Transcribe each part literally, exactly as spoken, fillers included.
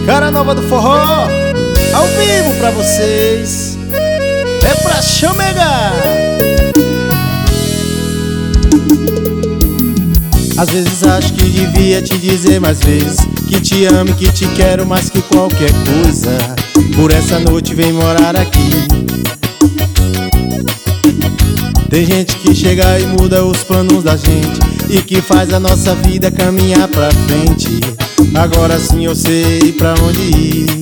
Cara nova do forró, ao vivo pra vocês. É pra chamegar. Às vezes acho que devia te dizer mais vezes que te amo e que te quero mais que qualquer coisa. Por essa noite vem morar aqui. Tem gente que chega e muda os planos da gente e que faz a nossa vida caminhar pra frente. Agora sim eu sei pra onde ir.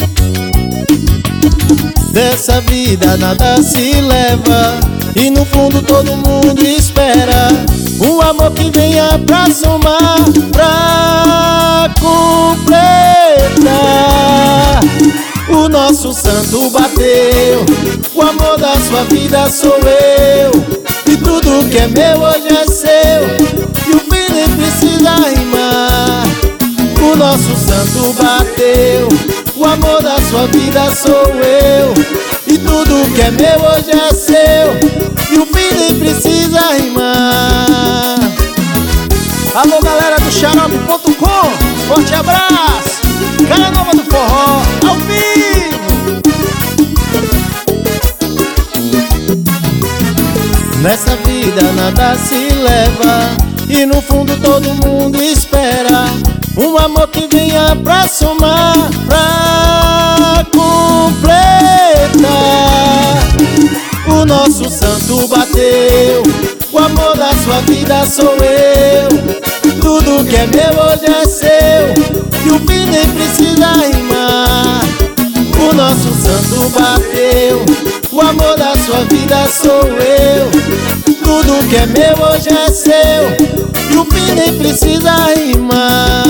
Dessa vida nada se leva e no fundo todo mundo espera um amor que venha pra somar, pra completar. O nosso santo bateu, o amor da sua vida sou eu, e tudo que é meu hoje é seu, e o fim nem precisa rimar. O nosso santo bateu, o amor da sua vida sou eu, e tudo que é meu hoje é seu, e o fim nem precisa rimar. Alô galera do xarope ponto com, forte abraço. Cara nova do forró, ao vivo. Nessa vida nada se leva e no fundo todo mundo espera um amor que venha pra somar, pra completar. O nosso santo bateu, o amor da sua vida sou eu, tudo que é meu hoje é seu, e o fim nem precisa rimar. O nosso santo bateu, o amor da sua vida sou eu, tudo que é meu hoje é seu, e o fim nem precisa rimar.